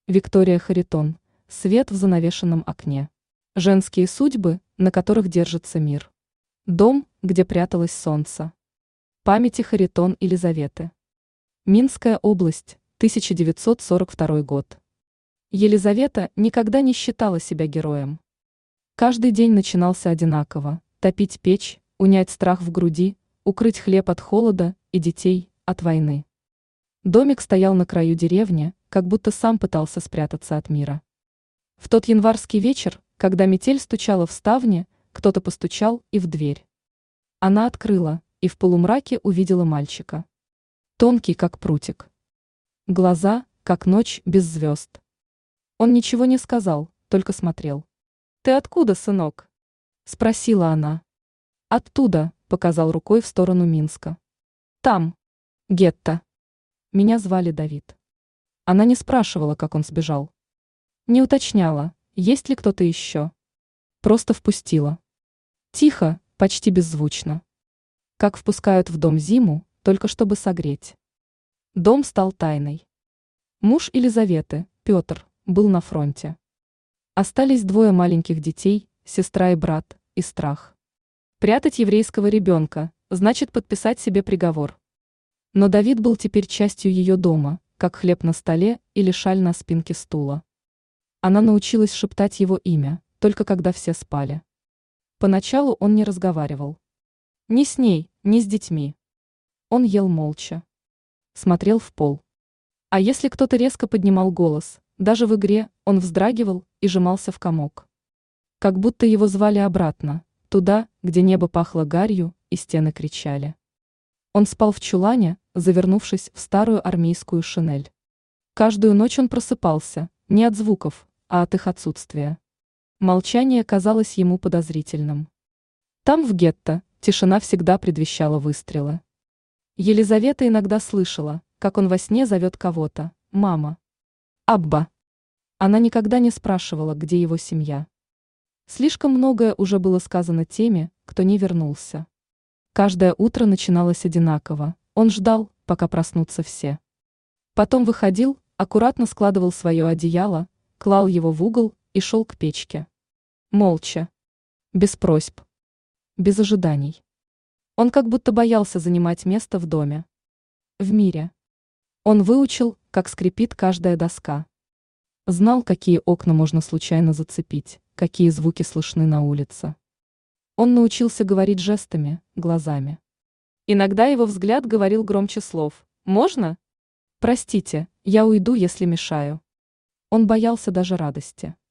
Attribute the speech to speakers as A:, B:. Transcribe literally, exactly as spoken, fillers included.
A: Виктория Харитон. Свет в занавешенном окне. Женские судьбы, на которых держится мир. Дом, где пряталось солнце. Памяти Харитон Елизаветы. Минская область, тысяча девятьсот сорок второй год. Елизавета никогда не считала себя героем. Каждый день начинался одинаково: топить печь, унять страх в груди, укрыть хлеб от холода и детей от войны. Домик стоял на краю деревни, как будто сам пытался спрятаться от мира. В тот январский вечер, когда метель стучала в ставни, кто-то постучал и в дверь. Она открыла и в полумраке увидела мальчика. Тонкий, как прутик. Глаза, как ночь без звезд. Он ничего не сказал, только смотрел. «Ты откуда, сынок?» – спросила она. «Оттуда», – показал рукой в сторону Минска. «Там. Гетто. Меня звали Давид». Она не спрашивала, как он сбежал. Не уточняла, есть ли кто-то еще. Просто впустила. Тихо, почти беззвучно. Как впускают в дом зиму, только чтобы согреть. Дом стал тайной. Муж Елизаветы, Петр, был на фронте. Остались двое маленьких детей, сестра и брат, и страх. Прятать еврейского ребенка значит подписать себе приговор. Но Давид был теперь частью ее дома, как хлеб на столе или шаль на спинке стула. Она научилась шептать его имя, только когда все спали. Поначалу он не разговаривал. Ни с ней, ни с детьми. Он ел молча. Смотрел в пол. А если кто-то резко поднимал голос, даже в игре, он вздрагивал и сжимался в комок. Как будто его звали обратно, туда, где небо пахло гарью и стены кричали. Он спал в чулане, завернувшись в старую армейскую шинель. Каждую ночь он просыпался, не от звуков, а от их отсутствия. Молчание казалось ему подозрительным. Там, в гетто, тишина всегда предвещала выстрелы. Елизавета иногда слышала, как он во сне зовет кого-то: «Мама». «Абба». Она никогда не спрашивала, где его семья. Слишком многое уже было сказано теми, кто не вернулся. Каждое утро начиналось одинаково. Он ждал, пока проснутся все. Потом выходил, аккуратно складывал свое одеяло, клал его в угол и шел к печке. Молча. Без просьб. Без ожиданий. Он как будто боялся занимать место в доме. В мире. Он выучил, как скрипит каждая доска. Знал, какие окна можно случайно зацепить, какие звуки слышны на улице. Он научился говорить жестами, глазами. Иногда его взгляд говорил громче слов. «Можно?» «Простите, я уйду, если мешаю». Он боялся даже радости.